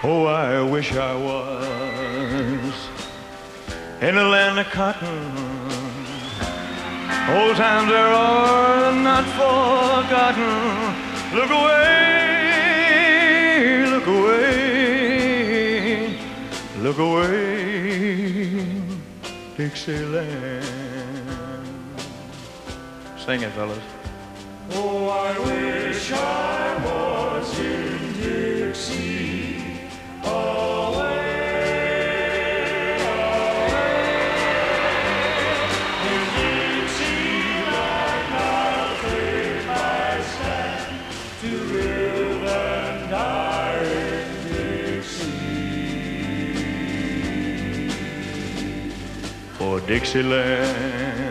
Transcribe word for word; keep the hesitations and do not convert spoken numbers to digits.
Oh, I wish I was in the land of cotton. Old times there are not forgotten. Look away, look away, look away, Dixieland. Sing it, fellas. Oh, I wish I was in Dixie, away, away. In Dixieland I'll take my stand to live and die in Dixie. For Dixieland